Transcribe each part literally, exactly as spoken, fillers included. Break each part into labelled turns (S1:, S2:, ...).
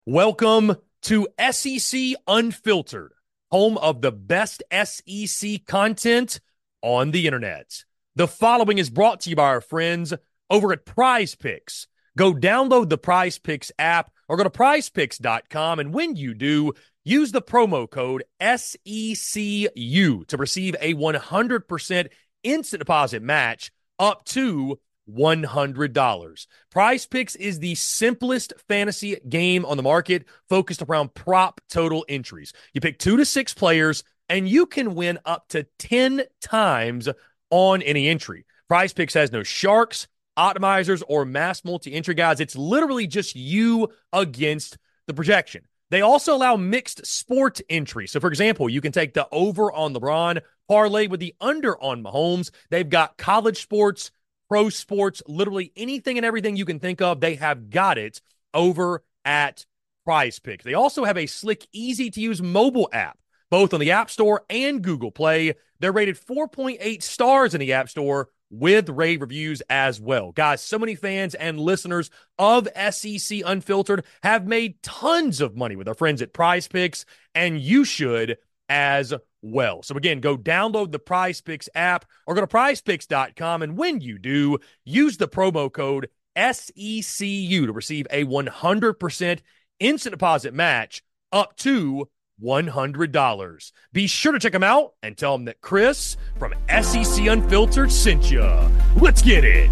S1: Welcome to S E C Unfiltered, home of the best S E C content on the internet. The following is brought to you by our friends over at Prize Picks. Go download the Prize Picks app or go to prize picks dot com, and when you do, use the promo code S E C U to receive a one hundred percent instant deposit match up to one hundred dollars. Prize Picks is the simplest fantasy game on the market, focused around prop total entries. You pick two to six players, and you can win up to ten times on any entry. Prize Picks has no sharks, optimizers, or mass multi-entry guides. It's literally just you against the projection. They also allow mixed sport entry. So, for example, you can take the over on LeBron, parlay with the under on Mahomes. They've got college sports, pro sports, literally anything and everything you can think of, they have got it over at Prize Picks. They also have a slick, easy-to-use mobile app, both on the App Store and Google Play. They're rated four point eight stars in the App Store with rave reviews as well. Guys, so many fans and listeners of S E C Unfiltered have made tons of money with our friends at Prize Picks, and you should as well. So again, go download the Prize Picks app or go to prize picks dot com, and when you do, use the promo code S E C U to receive a one hundred percent instant deposit match up to one hundred dollars. Be sure to check them out and tell them that Chris from S E C Unfiltered sent you. Let's get it.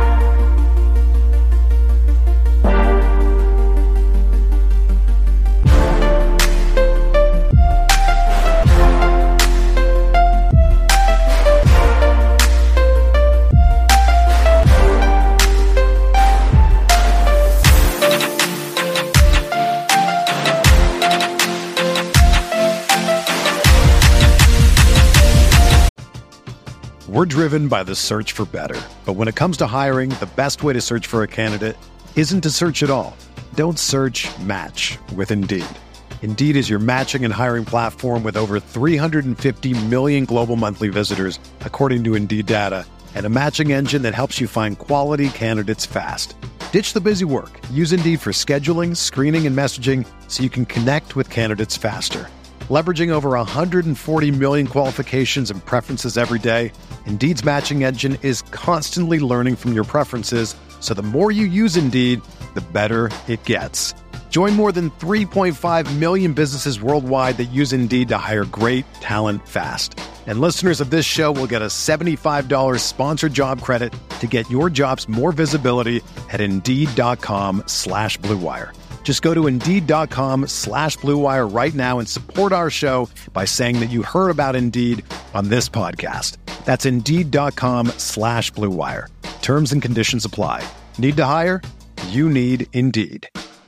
S2: We're driven by the search for better. But when it comes to hiring, the best way to search for a candidate isn't to search at all. Don't search, match with Indeed. Indeed is your matching and hiring platform with over three hundred fifty million global monthly visitors, according to Indeed data, and a matching engine that helps you find quality candidates fast. Ditch the busy work. Use Indeed for scheduling, screening, and messaging so you can connect with candidates faster. Leveraging over one hundred forty million qualifications and preferences every day, Indeed's matching engine is constantly learning from your preferences, so the more you use Indeed, the better it gets. Join more than three point five million businesses worldwide that use Indeed to hire great talent fast. And listeners of this show will get a seventy-five dollars sponsored job credit to get your jobs more visibility at Indeed.com slash Blue Wire. Just go to Indeed.com slash Blue Wire right now and support our show by saying that you heard about Indeed on this podcast. That's Indeed.com slash Blue Wire. Terms and conditions apply. Need to hire? You need Indeed.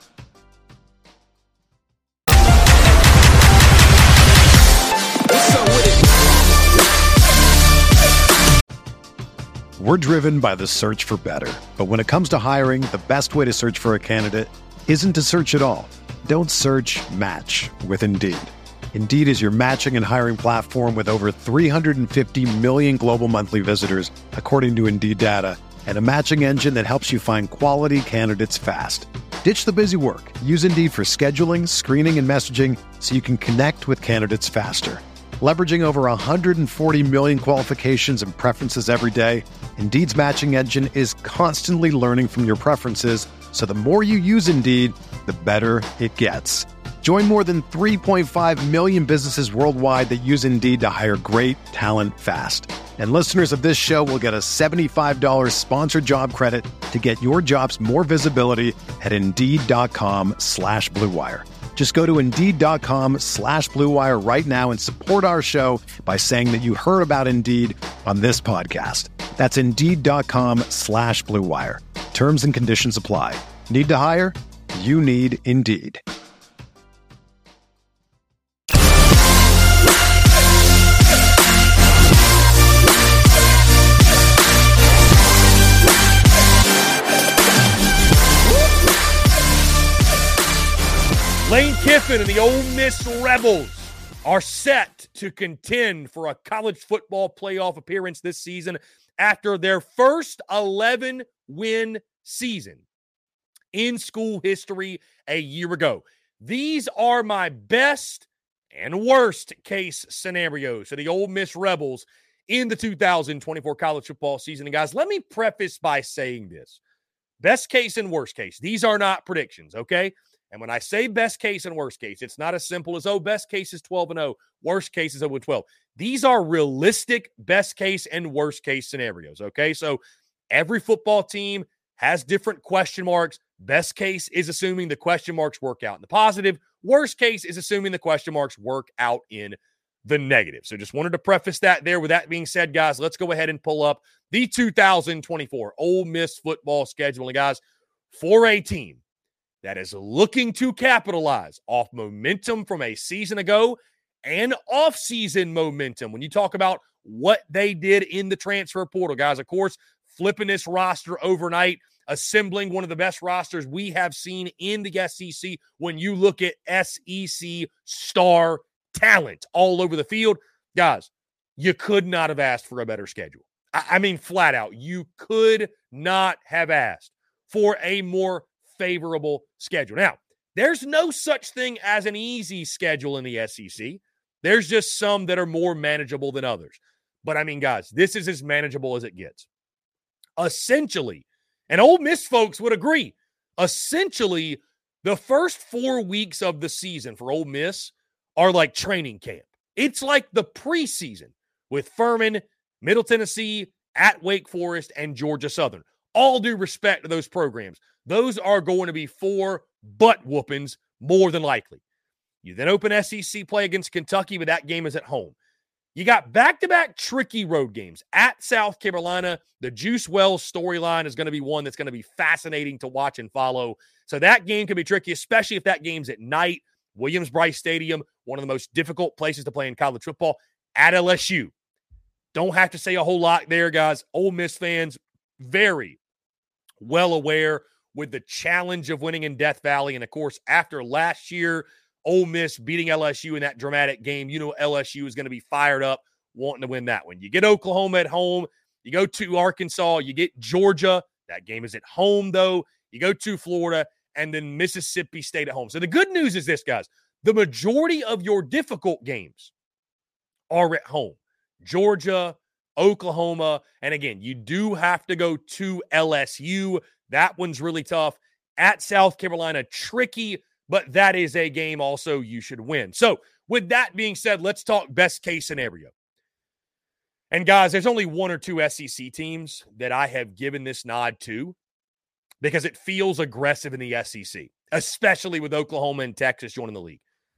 S2: We're driven by the search for better. But when it comes to hiring, the best way to search for a candidate isn't to search at all. Don't search, match with Indeed. Indeed is your matching and hiring platform with over three hundred fifty million global monthly visitors, according to Indeed data, and a matching engine that helps you find quality candidates fast. Ditch the busy work. Use Indeed for scheduling, screening, and messaging so you can connect with candidates faster. Leveraging over one hundred forty million qualifications and preferences every day, Indeed's matching engine is constantly learning from your preferences, so the more you use Indeed, the better it gets. Join more than three point five million businesses worldwide that use Indeed to hire great talent fast. And listeners of this show will get a seventy-five dollars sponsored job credit to get your jobs more visibility at Indeed.com slash Blue Wire. Just go to Indeed.com slash Blue Wire right now and support our show by saying that you heard about Indeed on this podcast. That's Indeed.com slash Blue Wire. Terms and conditions apply. Need to hire? You need Indeed.
S1: Lane Kiffin and the Ole Miss Rebels are set to contend for a college football playoff appearance this season after their first eleven-win season. in school history a year ago. These are my best and worst case scenarios for the Ole Miss Rebels in the two thousand twenty-four college football season. And guys, let me preface by saying this. Best case and worst case. These are not predictions, okay? And when I say best case and worst case, it's not as simple as, oh, best case is twelve and oh, worst case is oh and twelve. These are realistic best case and worst case scenarios, okay? So every football team has different question marks. Best case is assuming the question marks work out in the positive. Worst case is assuming the question marks work out in the negative. So just wanted to preface that there. With that being said, guys, let's go ahead and pull up the two thousand twenty-four Ole Miss football schedule. And guys, for a team that is looking to capitalize off momentum from a season ago and off-season momentum, when you talk about what they did in the transfer portal, guys, of course, flipping this roster overnight, assembling one of the best rosters we have seen in the S E C when you look at S E C star talent all over the field. Guys, you could not have asked for a better schedule. I, I mean, flat out, you could not have asked for a more favorable schedule. Now, there's no such thing as an easy schedule in the S E C. There's just some that are more manageable than others. But I mean, guys, this is as manageable as it gets. Essentially, and Ole Miss folks would agree, essentially, the first four weeks of the season for Ole Miss are like training camp. It's like the preseason with Furman, Middle Tennessee, at Wake Forest, and Georgia Southern. All due respect to those programs. Those are going to be four butt whoopings more than likely. You then open S E C play against Kentucky, but that game is at home. You got back-to-back tricky road games at South Carolina. The Juice Wells storyline is going to be one that's going to be fascinating to watch and follow. So that game can be tricky, especially if that game's at night. Williams-Brice Stadium, one of the most difficult places to play in college football, at L S U. Don't have to say a whole lot there, guys. Ole Miss fans, very well aware with the challenge of winning in Death Valley. And, of course, after last year, Ole Miss beating L S U in that dramatic game, you know L S U is going to be fired up wanting to win that one. You get Oklahoma at home. You go to Arkansas. You get Georgia. That game is at home, though. You go to Florida, and then Mississippi State at home. So the good news is this, guys. The majority of your difficult games are at home. Georgia, Oklahoma, and again, you do have to go to L S U. That one's really tough. At South Carolina, tricky, but that is a game also you should win. So with that being said, let's talk best case scenario. And guys, there's only one or two S E C teams that I have given this nod to because it feels aggressive in the S E C, especially with Oklahoma and Texas joining the league.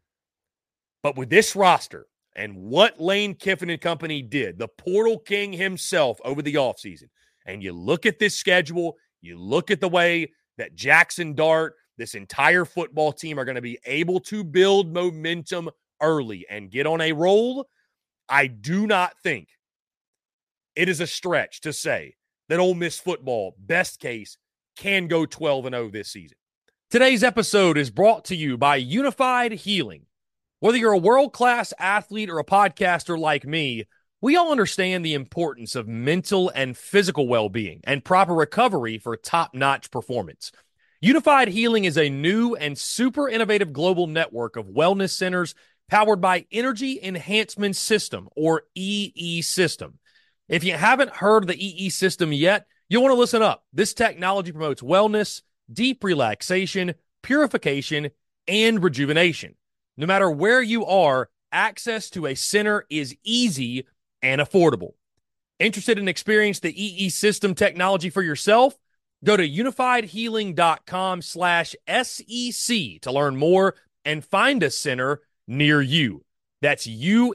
S1: But with this roster and what Lane Kiffin and company did, the portal king himself over the offseason, and you look at this schedule, you look at the way that Jackson Dart, this entire football team are going to be able to build momentum early and get on a roll, I do not think it is a stretch to say that Ole Miss football, best case, can go twelve and oh this season. Today's episode is brought to you by Unified Healing. Whether you're a world-class athlete or a podcaster like me, we all understand the importance of mental and physical well-being and proper recovery for top-notch performance. Unified Healing is a new and super innovative global network of wellness centers powered by Energy Enhancement System, or E E System. If you haven't heard of the E E System yet, you'll want to listen up. This technology promotes wellness, deep relaxation, purification, and rejuvenation. No matter where you are, access to a center is easy and affordable. Interested in experiencing the E E System technology for yourself? Go to unifiedhealing.com slash SEC to learn more and find a center near you. That's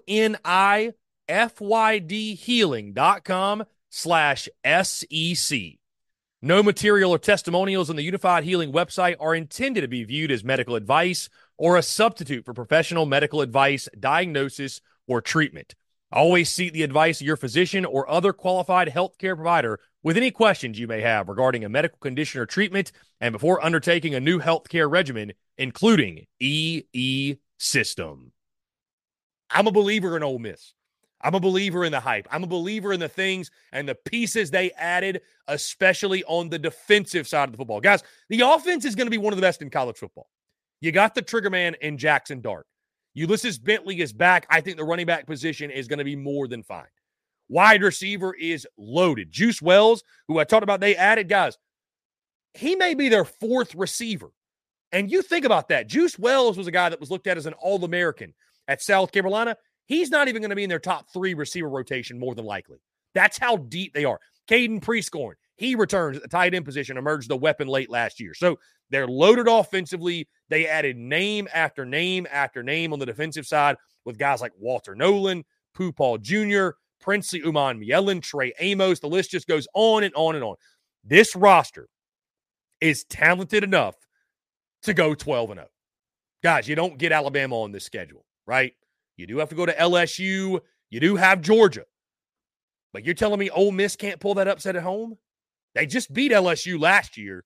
S1: U-N-I-F-Y-D healing.com slash S-E-C. No material or testimonials on the Unified Healing website are intended to be viewed as medical advice or a substitute for professional medical advice, diagnosis, or treatment. Always seek the advice of your physician or other qualified healthcare provider with any questions you may have regarding a medical condition or treatment and before undertaking a new healthcare regimen, including E E System. I'm a believer in Ole Miss. I'm a believer in the hype. I'm a believer in the things and the pieces they added, especially on the defensive side of the football. Guys, the offense is going to be one of the best in college football. You got the trigger man in Jackson Dart. Ulysses Bentley is back. I think the running back position is going to be more than fine. Wide receiver is loaded. Juice Wells, who I talked about, they added, guys, he may be their fourth receiver. And you think about that. Juice Wells was a guy that was looked at as an All-American at South Carolina. He's not even going to be in their top three receiver rotation, more than likely. That's how deep they are. Caden Prescorn, he returns at the tight end position, emerged the weapon late last year. So they're loaded offensively. They added name after name after name on the defensive side with guys like Walter Nolan, Pooh Paul Junior, Princely Uman Mielen, Trey Amos. The list just goes on and on and on. This roster is talented enough to go twelve and oh. Guys, you don't get Alabama on this schedule, right? You do have to go to L S U. You do have Georgia. But you're telling me Ole Miss can't pull that upset at home? They just beat L S U last year.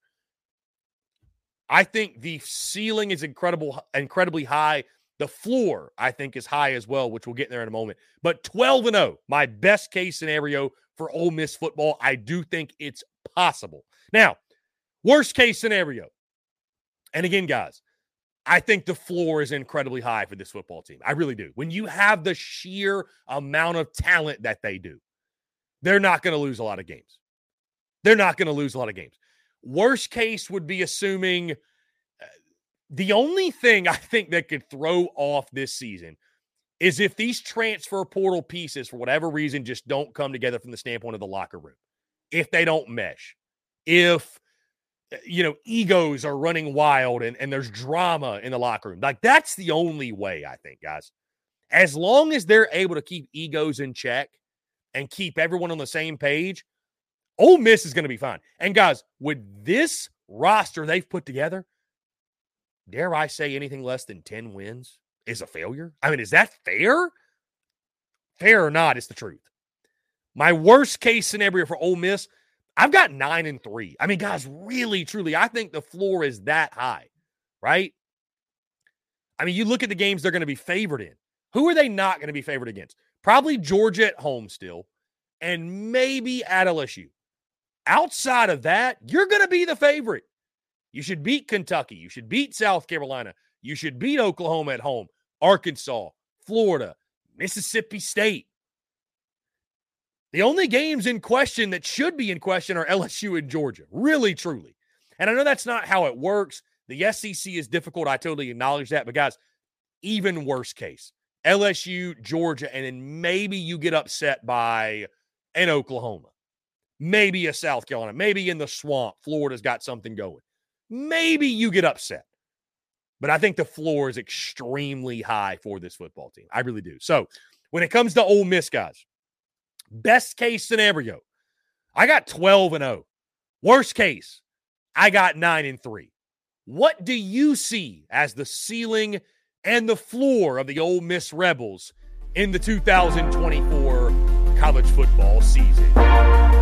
S1: I think the ceiling is incredible, incredibly high. The floor, I think, is high as well, which we'll get there in a moment. But twelve and oh, my best case scenario for Ole Miss football. I do think it's possible. Now, worst case scenario. And again, guys, I think the floor is incredibly high for this football team. I really do. When you have the sheer amount of talent that they do, they're not going to lose a lot of games. They're not going to lose a lot of games. Worst case would be assuming uh, the only thing I think that could throw off this season is if these transfer portal pieces, for whatever reason, just don't come together from the standpoint of the locker room. If they don't mesh. If you know, egos are running wild and, and there's drama in the locker room. Like, that's the only way, I think, guys. As long as they're able to keep egos in check and keep everyone on the same page, Ole Miss is going to be fine. And, guys, with this roster they've put together, dare I say anything less than ten wins is a failure? I mean, is that fair? Fair or not, it's the truth. My worst case scenario for Ole Miss, I've got nine and three. I mean, guys, really, truly, I think the floor is that high, right? I mean, you look at the games they're going to be favored in. Who are they not going to be favored against? Probably Georgia at home still, and maybe at L S U. Outside of that, you're going to be the favorite. You should beat Kentucky. You should beat South Carolina. You should beat Oklahoma at home, Arkansas, Florida, Mississippi State. The only games in question that should be in question are L S U and Georgia, really, truly. And I know that's not how it works. The S E C is difficult. I totally acknowledge that. But, guys, even worse case, L S U, Georgia, and then maybe you get upset by an Oklahoma, maybe a South Carolina, maybe in the swamp, Florida's got something going. Maybe you get upset. But I think the floor is extremely high for this football team. I really do. So, when it comes to Ole Miss, guys, best case scenario, I got twelve and oh. Worst case, I got nine and three. What do you see as the ceiling and the floor of the Ole Miss Rebels in the two thousand twenty-four college football season?